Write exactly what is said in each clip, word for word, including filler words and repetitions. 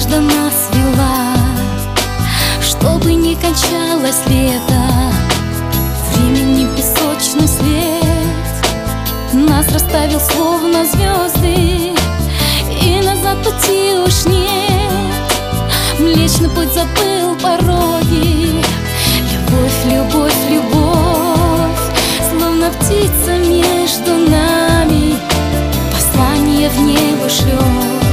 надежда нас вела, чтобы не кончалось лето. Времени песочный след нас расставил словно звезды, и назад пути уж нет. Млечный путь забыл пороги. Любовь, любовь, любовь, словно птица между нами, послание в небо шлет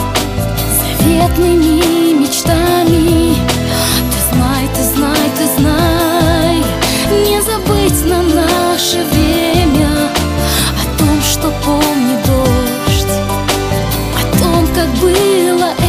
заветными мечтами. Ты знай, ты знай, ты знай, не забыть нам наше время, о том, что помнит дождь, о том, как было это.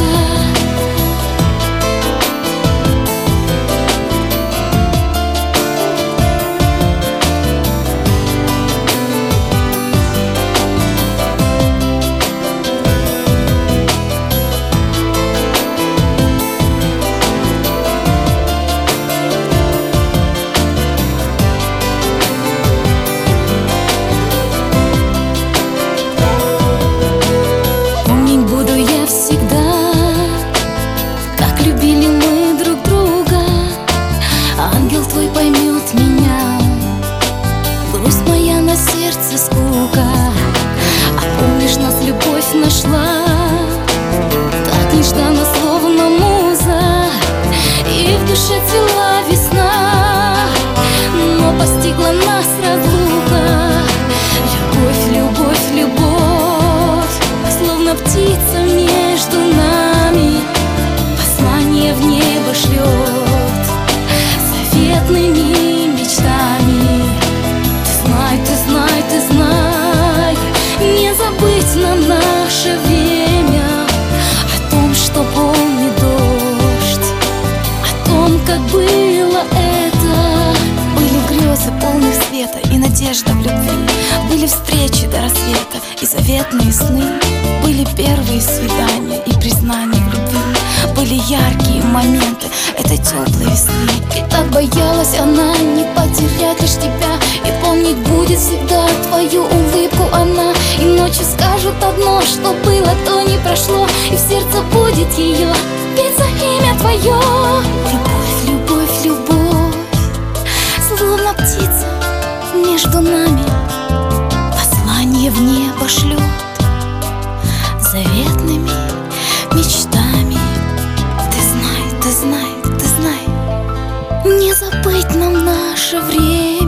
Твой поймет меня, грусть моя на сердце скука. А помнишь, нас любовь нашла так нежданно, словно муза, и в душе цвела весна, но постигла нас разлука. Любовь, любовь, любовь, словно птица между нами, послание в небо шлет заветными мечтами. Ты знай, ты знай, ты знай, не забыть нам наше время, о том, что помнит дождь, о том, как было это. Были грезы полных света и надежда в любви, были встречи до рассвета и заветные сны, были первые свидания и признания в любви, были яркие моменты этой теплой весны. И так боялась она не потерять лишь тебя, и помнить будет всегда твою улыбку она. И ночью скажут одно, что было, то не прошло, и в сердце будет ее биться имя твое. Любовь, любовь, любовь, словно птица между нами, послание в небо шлет заветными мечтами. Ты знай, ты знай, ты знай, не забыть нам наше время.